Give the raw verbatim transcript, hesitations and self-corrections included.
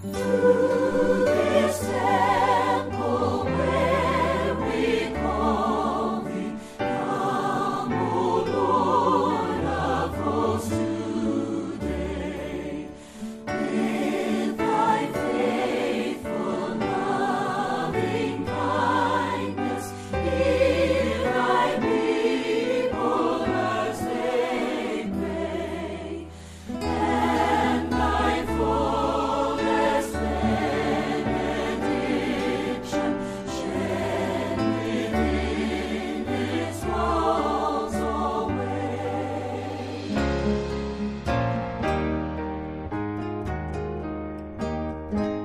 This temple where we call thee, come, O Lord of hosts, today. With thy faithful loving kindness, hear thy people as they pray, and thy fullest benediction shed within its walls away.